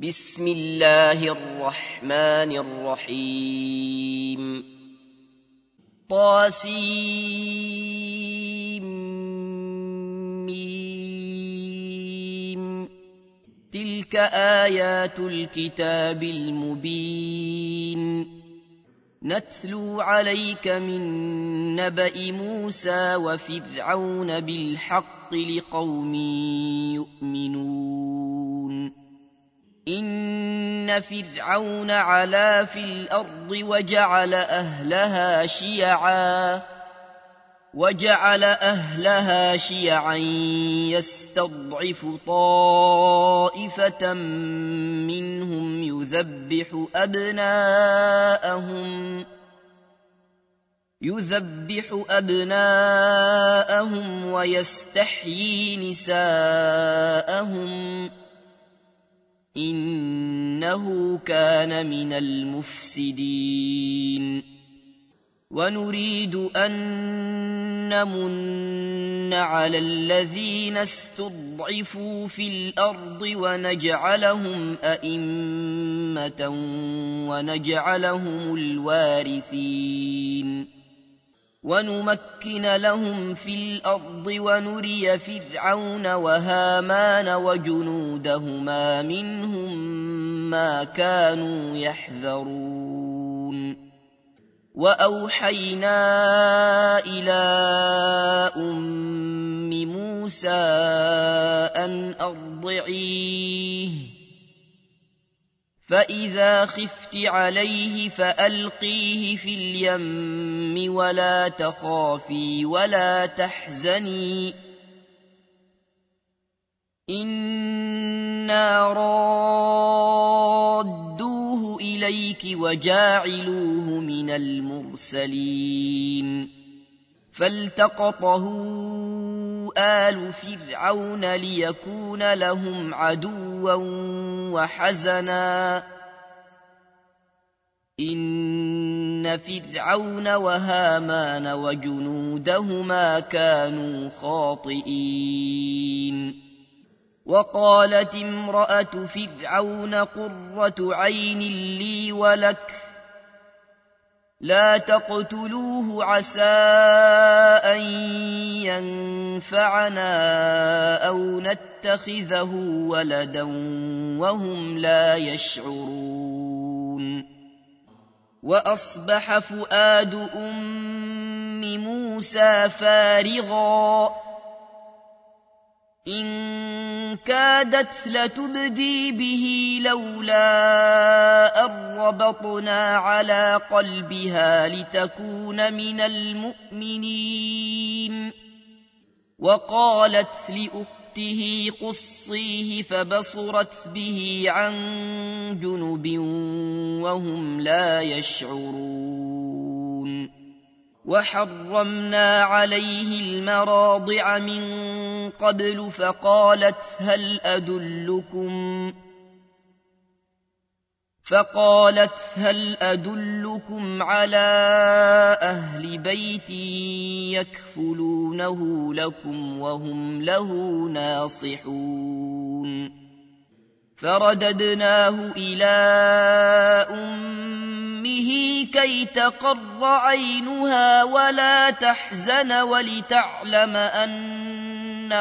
بسم الله الرحمن الرحيم طاسيم تلك آيات الكتاب المبين نتلو عليك من نبأ موسى وفرعون بالحق لقوم يؤمنون إن فرعون علا في الأرض وجعل أهلها شيعا يستضعف طائفة منهم يذبح أبناءهم ويستحيي نساءهم إنه كان من المفسدين ونريد أن نمن على الذين استضعفوا في الأرض ونجعلهم أئمة ونجعلهم الوارثين ونمكن لهم في الأرض ونري فرعون وهامان وجنودهما منهم ما كانوا يحذرون وأوحينا إلى أم موسى أن أرضعيه فإذا خفت عليه فألقيه في اليم ولا تخافي ولا تحزني إنا رادوه إليك وجاعلوه من المرسلين فالتقطه آل فرعون ليكون لهم عدوا وحزنا إن فرعون وهامان وجنودهما كانوا خاطئين وقالت امرأة فرعون قرة عين لي ولك لا تقتلوه عسى أن ينفعنا أو نتخذه ولدا وهم لا يشعرون وأصبح فؤاد أم موسى فارغا إن كادت لتبدي به لولا أن ربطنا على قلبها لتكون من المؤمنين وقالت لأخته قصيه فبصرت به عن جنب وهم لا يشعرون وحرمنا عليه المراضع من قبل فقالت هل أدلكم على أهل بيت يكفلونه لكم وهم له ناصحون فرددناه إلى أمه كي تقر عينها ولا تحزن ولتعلم أن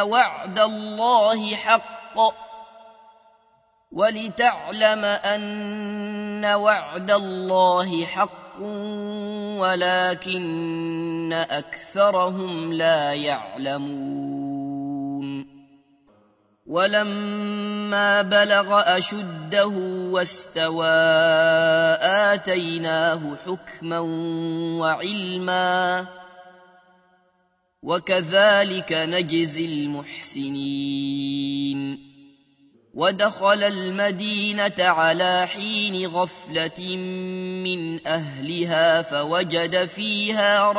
وعد الله حق ولكن أكثرهم لا يعلمون ولما بلغ أشده واستوى آتيناه حكما وعلما وكذلك نجزي المحسنين ودخل المدينة على حين غفلة من أهلها فوجد فيها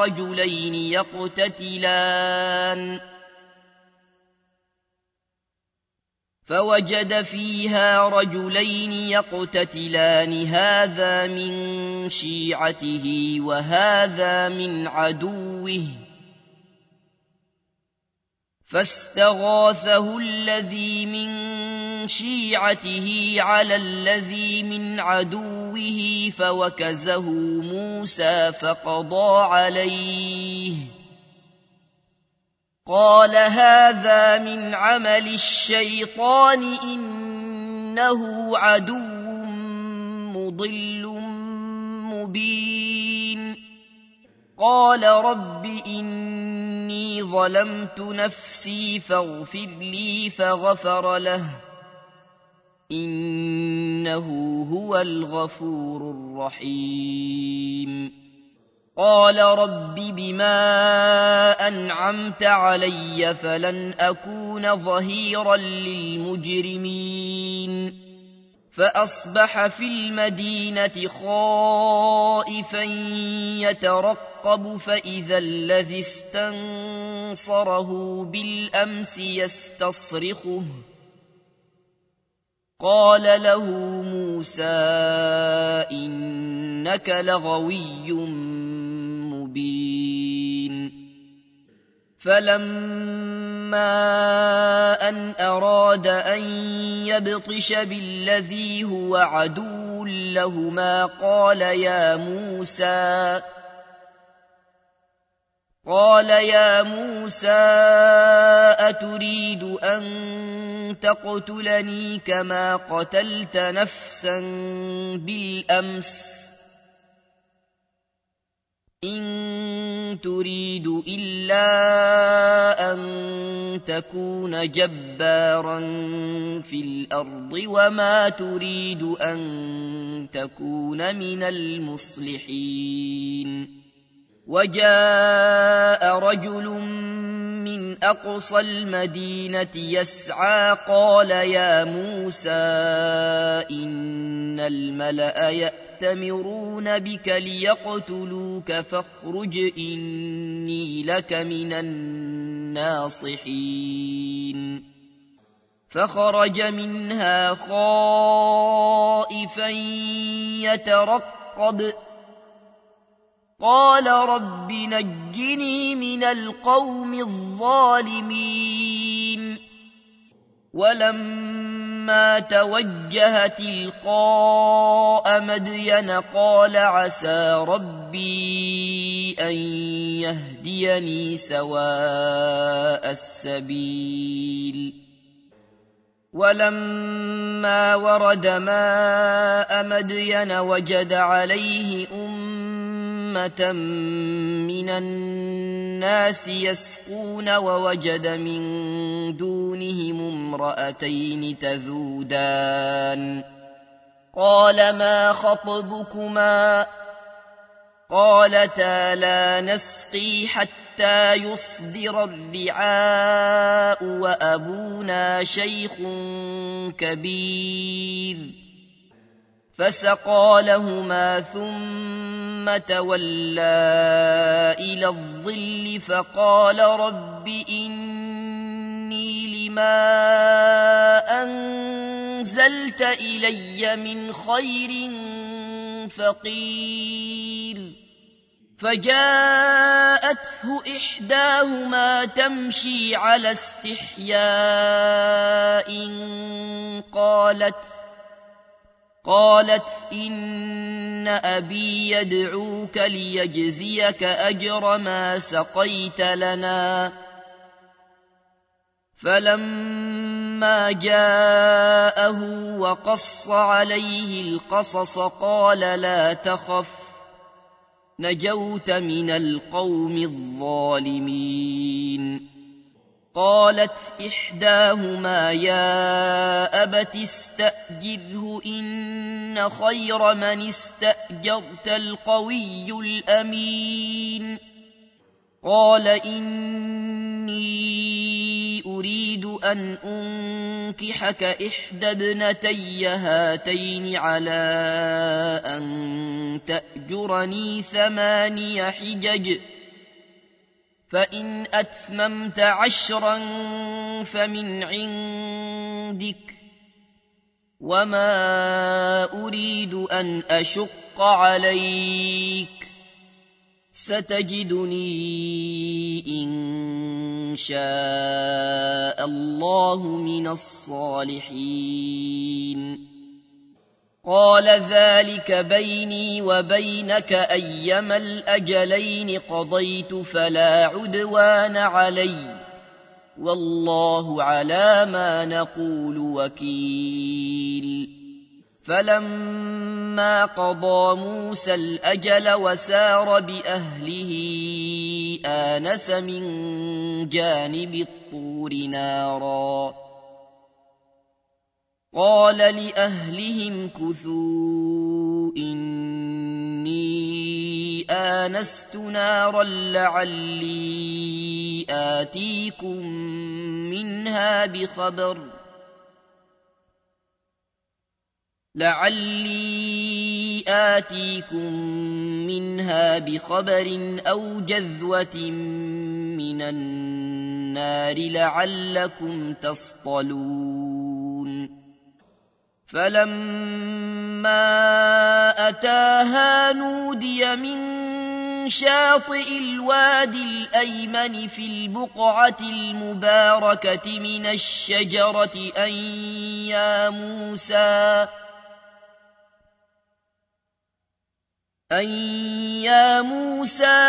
رجلين يقتتلان هذا من شيعته وهذا من عدوه فاستغاثه الذي من شيعته على الذي من عدوه فوكزه موسى فقضى عليه قال هذا من عمل الشيطان إنه عدو مضل مبين قال رب إني ظلمت نفسي فاغفر لي فغفر له إنه هو الغفور الرحيم قال رب بما أنعمت علي فلن أكون ظهيرا للمجرمين فأصبح في المدينة خائفا يترقب فإذا الذي استنصره بالأمس يستصرخه قال له موسى إنك لغوي مبين فلما أن أراد أن يبطش بالذي هو عدو لهما قال يا موسى أتريد أن تقتلني كما قتلت نفسا بالأمس إن تريد إلا أن تكون جبارا في الأرض وما تريد أن تكون من المصلحين وجاء رجل من أقصى المدينة يسعى قال يا موسى إن الملأ يأتمرون بك ليقتلوك فاخرج إني لك من الناصحين فخرج منها خائفا يترقب قال رب نجني من القوم الظالمين ولما توجه تلقاء مدين قال عسى ربي أن يهديني سواء السبيل ولما ورد ماء مدين وجد عليه أمة من الناس يسقون ووجد من دونهم امرأتين تذودان قال ما خطبكما قالتا لا نسقي حتى يصدر الرعاء وأبونا شيخ كبير فسقى لهما ثم تولى إلى الظل فقال رب إني لما أنزلت إلي من خير فقير فجاءته إحداهما تمشي على استحياء قالت إن أبي يدعوك ليجزيك أجر ما سقيت لنا فلما جاءه وقص عليه القصص قال لا تخف نجوت من القوم الظالمين قالت إحداهما يا أبت استأجره إن خير من استأجرت القوي الأمين قال إني أريد أن أنكحك إحدى ابنتي هاتين على أن تأجرني 8 حجج فإن أتممت 10 فمن عندك وما أريد أن أشق عليك ستجدني إن شاء الله من الصالحين. قال ذلك بيني وبينك أيما الأجلين قضيت فلا عدوان علي والله على ما نقول وكيل. فلما قضى موسى الأجل وسار بأهله آنس من جانب الطور نارا قال لأهلهم كثوا إني آنست نارا لعلي آتيكم منها بخبر أو جذوة من النار لعلكم تصطلون. فلما أتاها نودي من شاطئ الوادي الأيمن في البقعة المباركة من الشجرة أن يا موسى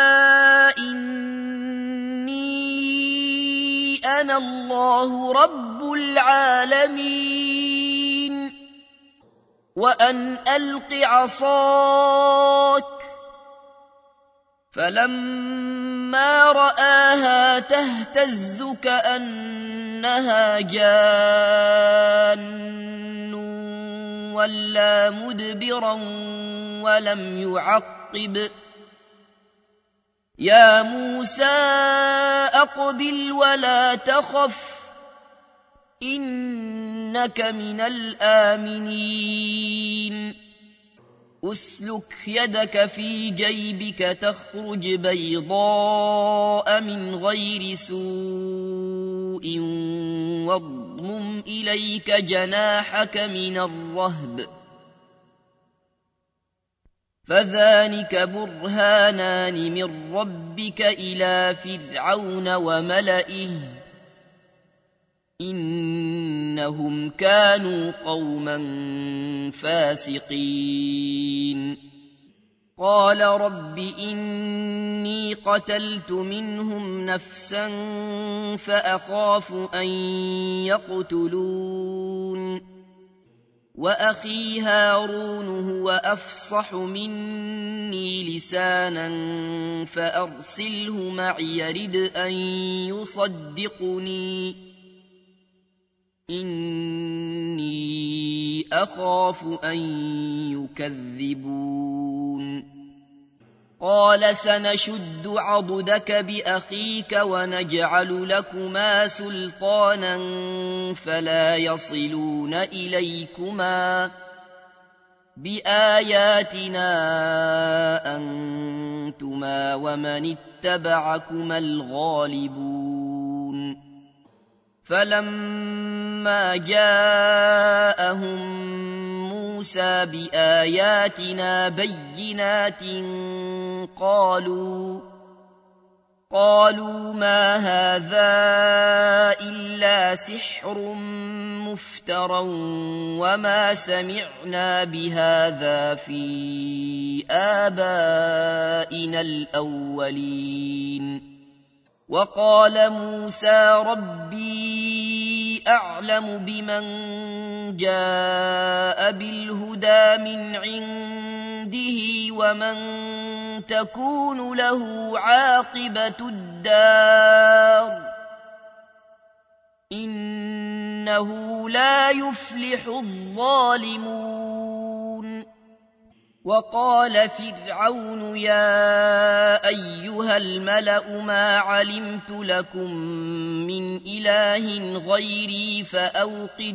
إني أنا الله رب العالمين وأن ألق عصاك. فلما رآها تهتز كأنها جان ولا مدبرا ولم يعقب. يا موسى أقبل ولا تخف إنك من الآمنين. أسلك يدك في جيبك تخرج بيضاء من غير سوء واضمم إليك جناحك من الرهب فذلك برهانان من ربك إلى فرعون وملئه إنهم كانوا قوما فاسقين. قال رب إني قتلت منهم نفسا فأخاف أن يقتلون وأخي هارون هو أفصح مني لسانا فأرسله معي يرد أن يصدقني إني أخاف أن يكذبون. قال سنشد عضدك بأخيك ونجعل لكما سلطانا فلا يصلون إليكما بآياتنا أنتما ومن اتبعكما الغالبون. فلما جاءهم موسى بآياتنا بينات قالوا ما هذا إلا سحر مفترى وما سمعنا بهذا في آبائنا الأولين. وقال موسى ربي أعلم بمن جاء بالهدى من عنده ومن تكون له عاقبة الدار إنه لا يفلح الظالمون. وقال فرعون يا أيها الملأ ما علمت لكم من إله غيري فأوقد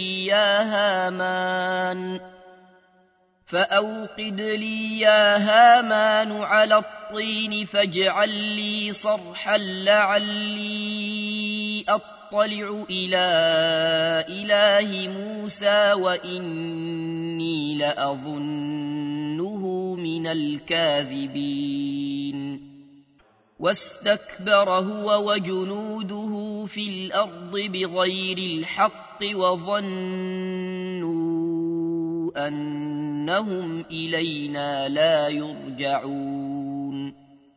لي يا هامان على الطين فاجعل لي صرحا لعلي أطلع إلى إله موسى وإني لأظنه من الكاذبين. واستكبر هو وجنوده في الأرض بغير الحق وظنوا أنهم إلينا لا يرجعون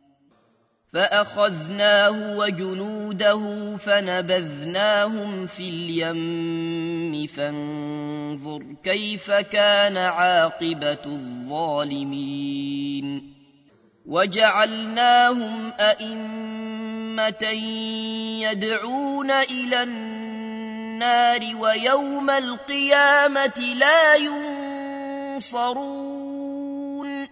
فأخذناه وجنوده فنبذناهم في اليم فانظر كيف كان عاقبة الظالمين وجعلناهم أئمة يدعون إلى النار ويوم القيامة لا ينصرون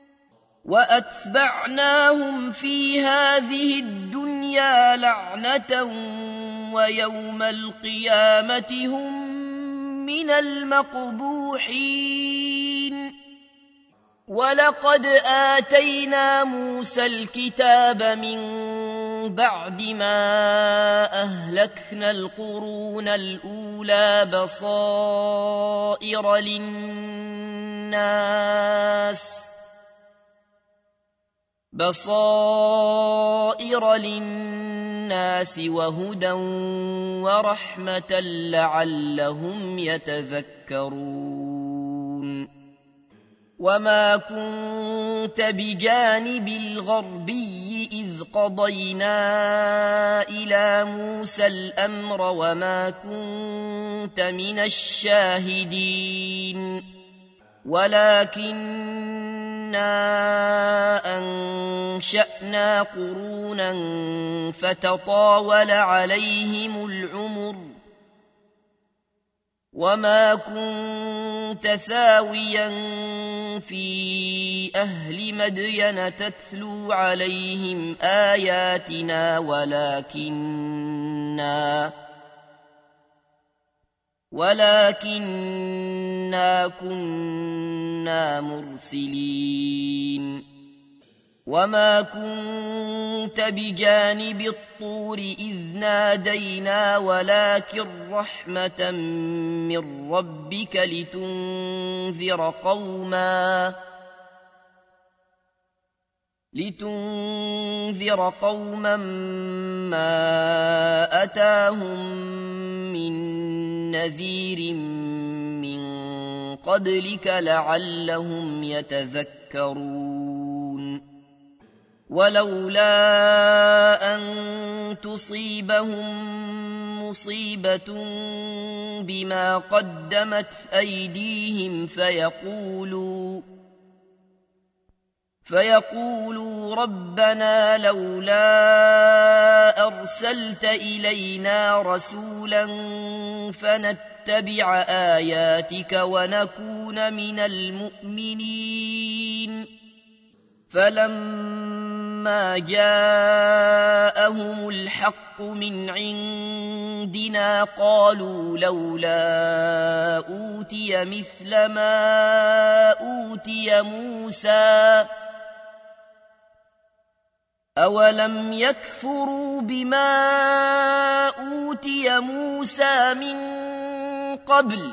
وأتبعناهم في هذه الدنيا لعنة ويوم القيامة هم من المقبوحين ولقد آتينا موسى الكتاب من بعد ما أهلكنا القرون الأولى بصائر للناس وهدى ورحمة لعلهم يتذكرون وما كنت بجانب الغربي إذ قضينا إلى موسى الأمر وما كنت من الشاهدين ولكننا أنشأنا قرونا فتطاول عليهم العمر وما كنت ثاويا في أهل مدين تتلو عليهم آياتنا ولكننا كنا مرسلين وما كنت بجانب الطور إذ نادينا ولكن رحمة من ربك لتنذر قوما ما أتاهم من نذير من قبلك لعلهم يتذكرون ولولا أن تصيبهم مصيبة بما قدمت أيديهم فيقولوا ربنا لولا أرسلت إلينا رسولا فنتبع آياتك ونكون من المؤمنين فلما جاءهم الحق من عندنا قالوا لولا أوتي مثل ما أوتي موسى أولم يكفروا بما أوتي موسى من قبل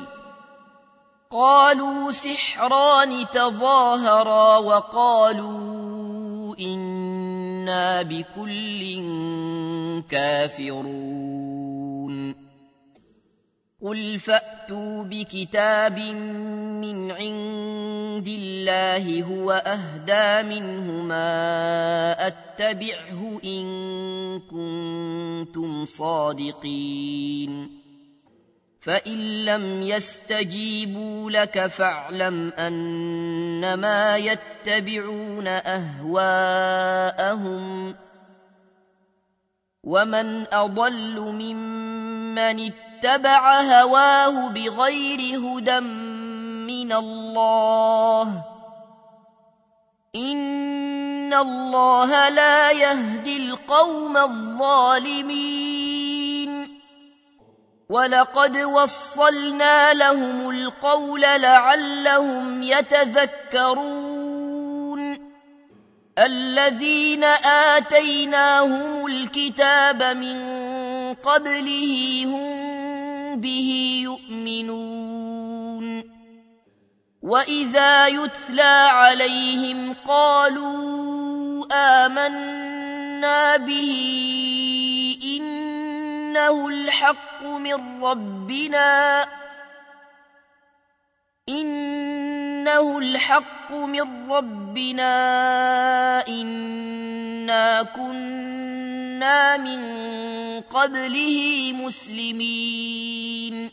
قالوا سحران تظاهرا وقالوا إنا بكل كافرون قل فأتوا بكتاب من عند الله هو أهدى منهما أتبعه إن كنتم صادقين فإن لم يستجيبوا لك فاعلم أنما يتبعون أهواءهم ومن أضل ممن اتبع هواه بغير هدى من الله إن الله لا يهدي القوم الظالمين ولقد وصلنا لهم القول لعلهم يتذكرون الذين آتيناهم الكتاب من قبله هم به يؤمنون وإذا يتلى عليهم قالوا آمنا آمنا به إنه الحق من ربنا إنا كنا من قبله مسلمين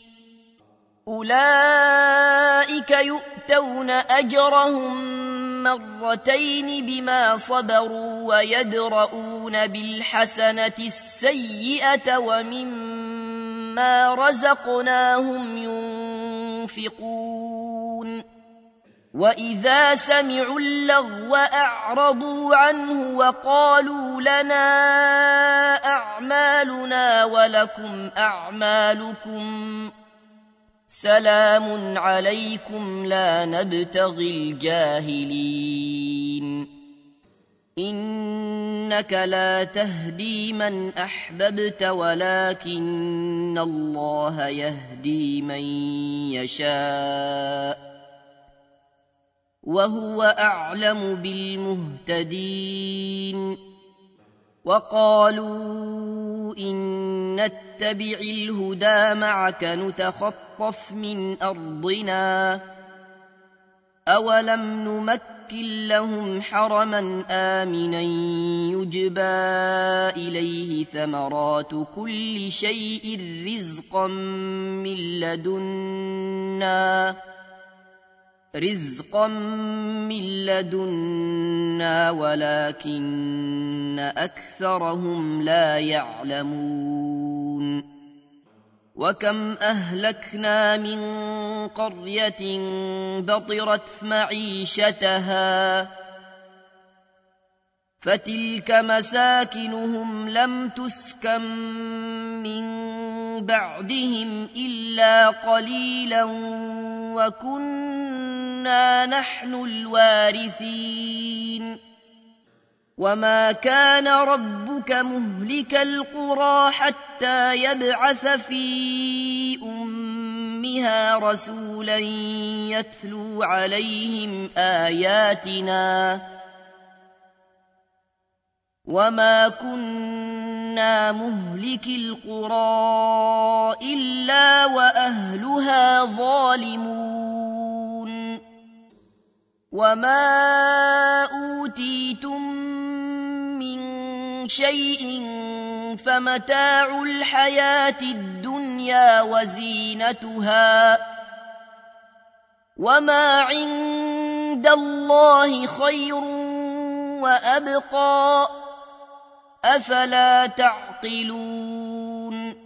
أولئك يؤتون أجرهم مرتين بما صبروا ويدرؤون بالحسنة السيئة ومما رزقناهم ينفقون وإذا سمعوا اللغو أعرضوا عنه وقالوا لنا أعمالنا ولكم أعمالكم سلام عليكم لا نبتغي الجاهلين إنك لا تهدي من أحببت ولكن الله يهدي من يشاء وهو أعلم بالمهتدين وقالوا إن نتبع الهدى معك نتخطف من أرضنا أولم نمكن لهم حرما آمنا يجبى إليه ثمرات كل شيء رزقا من لدنا ولكن أكثرهم لا يعلمون وكم أهلكنا من قرية بطرت معيشتها فتلك مساكنهم لم تسكن من بعدهم إلا قليلا وكنا نحن الوارثين وما كان ربك مهلك القرى حتى يبعث في أمها رسولا يتلو عليهم آياتنا وما كنا مهلك القرى إلا وأهلها ظالمون وما أوتيتم من شيء فمتاع الحياة الدنيا وزينتها وما عند الله خير وأبقى أفلا تعقلون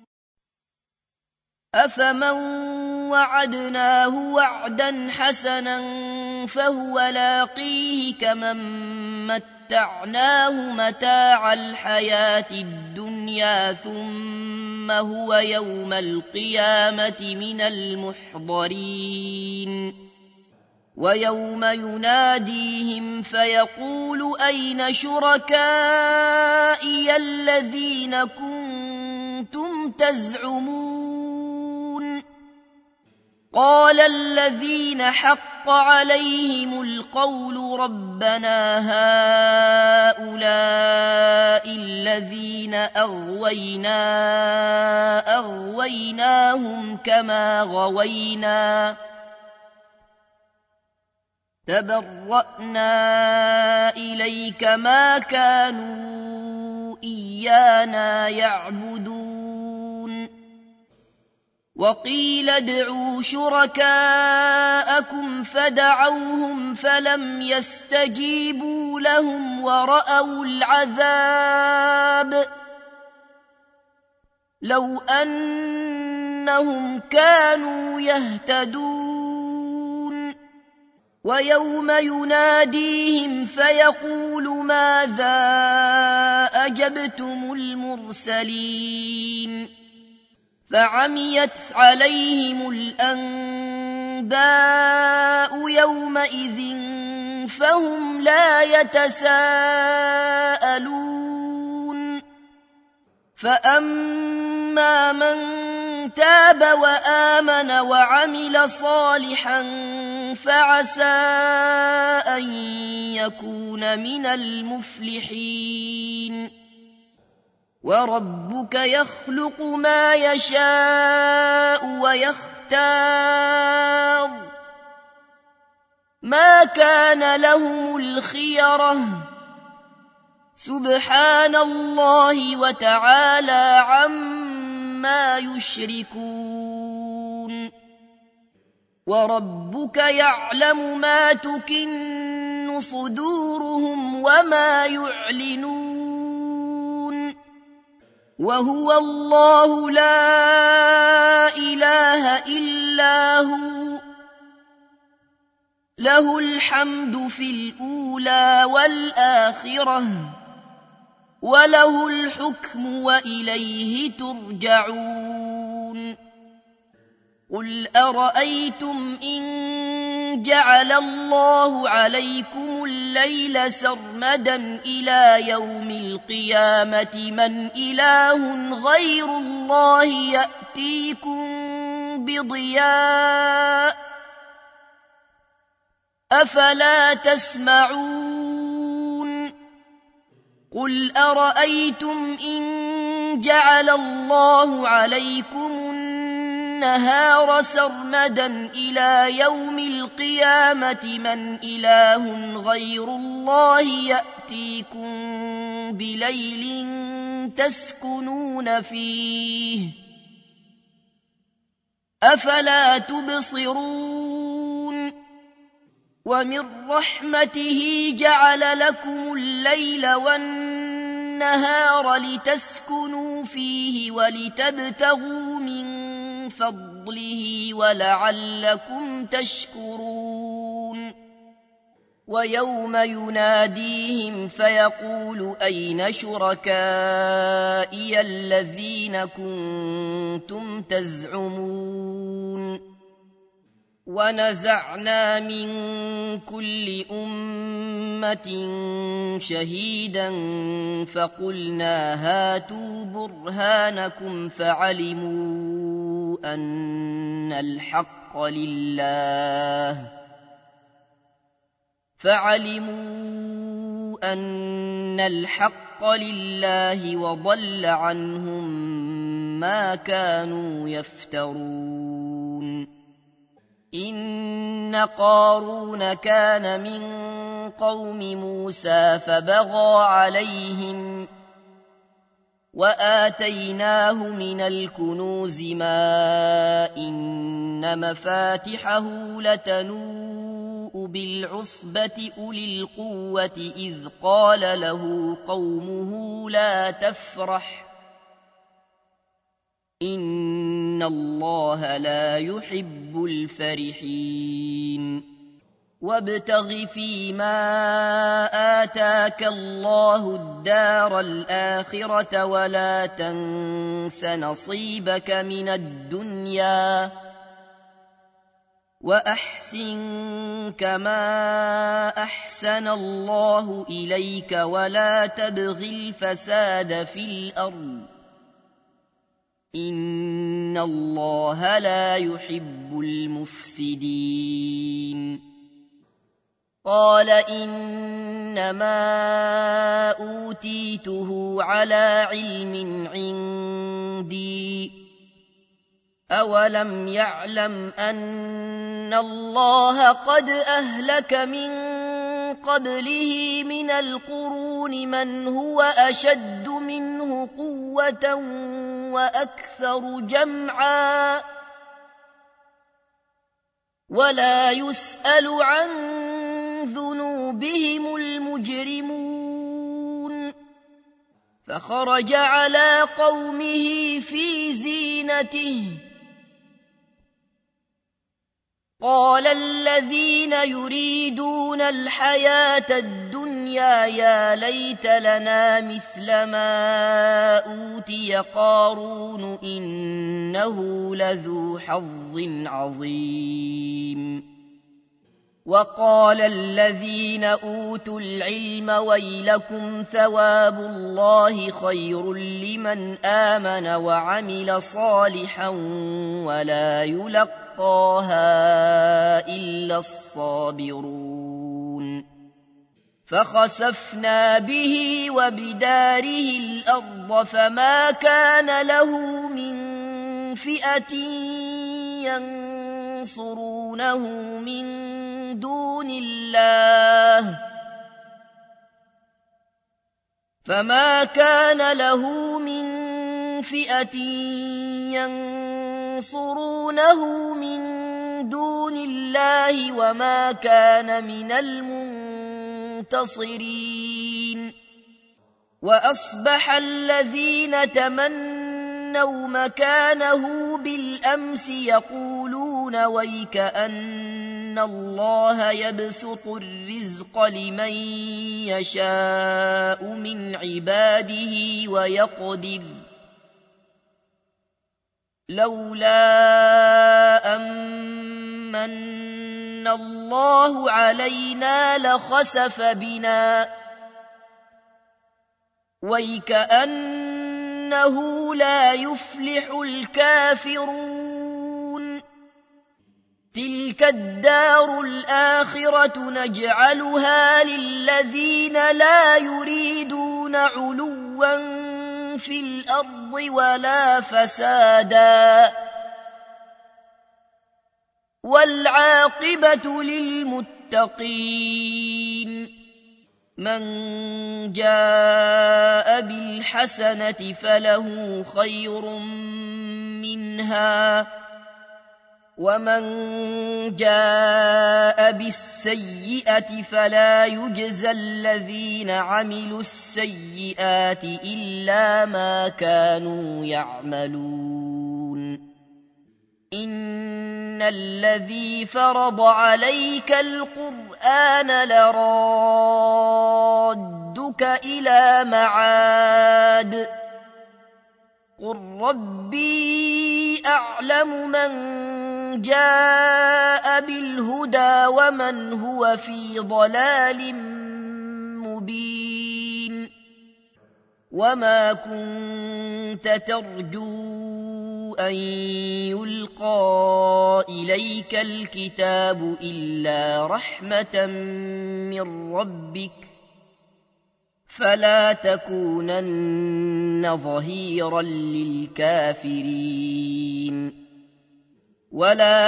أفمن وعدناه وعدا حسنا فهو لاقيه كمن متعناه متاع الحياة الدنيا ثم هو يوم القيامة من المحضرين ويوم يناديهم فيقول أين شركائي الذين كنتم تزعمون قال الذين حق عليهم القول ربنا هؤلاء الذين أغويناهم كما غوينا تبرأنا إليك ما كانوا إيانا يعبدون وقيل ادعوا شركاءكم فدعوهم فلم يستجيبوا لهم ورأوا العذاب لو أنهم كانوا يهتدون ويوم يناديهم فيقول ماذا أجبتم المرسلين فعميت عليهم الأنباء يومئذ فهم لا يتساءلون فأما من تاب وآمن وعمل صالحا فعسى أن يكون من المفلحين وربك يخلق ما يشاء ويختار ما كان لهم الخيرة سبحان الله وتعالى عما يشركون وربك يعلم ما تكن صدورهم وما يعلنون وهو الله لا إله إلا هو له الحمد في الأولى والآخرة وله الحكم وإليه ترجعون قل أرأيتم إن جعل الله عليكم الليل سرمدا إلى يوم القيامة من إله غير الله يأتيكم بضياء أفلا تسمعون قل أرأيتم إن جعل الله عليكم النهار سرمدا إلى يوم القيامة من إله غير الله يأتيكم بليل تسكنون فيه أفلا تبصرون ومن رحمته جعل لكم الليل والنهار لتسكنوا فيه ولتبتغوا من فضله ولعلكم تشكرون ويوم يناديهم فيقول أين شركائي الذين كنتم تزعمون ونزعنا من كل أمة شهيدا فقلنا هاتوا برهانكم فعلموا أن الحق لله وضل عنهم ما كانوا يفترون إن قارون كان من قوم موسى فبغى عليهم وآتيناه من الكنوز ما إن مفاتحه لتنوء بالعصبة أولي القوة إذ قال له قومه لا تفرح إن الله لا يحب الفرحين وابتغ فيما آتاك الله الدار الآخرة ولا تنس نصيبك من الدنيا وأحسن كما أحسن الله إليك ولا تبغ الفساد في الأرض إن الله لا يحب المفسدين قال إنما أوتيته على علم عندي أولم يعلم أن الله قد أهلك من قبله من القرون من هو أشد منه قوة وأكثر جمعا ولا يسأل عن ذنوبهم المجرمون فخرج على قومه في زينته قال الذين يريدون الحياة الدنيا يا ليت لنا مثل ما أوتي قارون إنه لذو حظ عظيم وقال الذين أوتوا العلم ويلكم ثواب الله خير لمن آمن وعمل صالحا ولا يلقاها إلا الصابرون فخسفنا به وبداره الأرض فما كان له من فئة ينصرونه من دون الله وما كان من المنتصرين وأصبح الذين تمنوا مكانه بالأمس يقولون ويكأن الله يبسط الرزق لمن يشاء من عباده ويقدر لولا أمن الله علينا لخسف بنا ويكأنه لا يفلح الكافرون تلك الدار الآخرة نجعلها للذين لا يريدون علوا في الأرض ولا فسادا والعاقبة للمتقين من جاء بالحسنة فله خير منها ومن جاء بالسيئة فلا يجزى الذين عملوا السيئات إلا ما كانوا يعملون إن الذي فرض عليك القرآن لرادك إلى معاد قل ربي أعلم من جاء بالهدى ومن هو في ضلال مبين وما كنت ترجو أن يلقى إليك الكتاب إلا رحمة من ربك فلا تكونن ظهيرا للكافرين ولا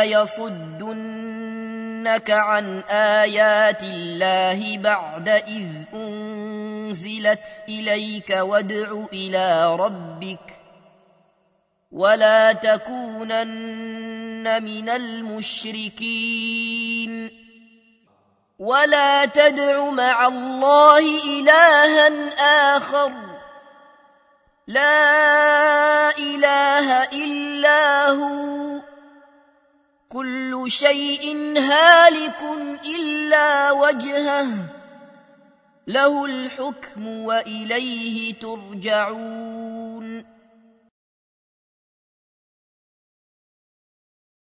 يصدنك عن آيات الله بعد إذ أنزلت إليك وادع إلى ربك ولا تكونن من المشركين ولا تدع مع الله إلها آخر لا إله إلا هو كل شيء هالك إلا وجهه له الحكم وإليه ترجعون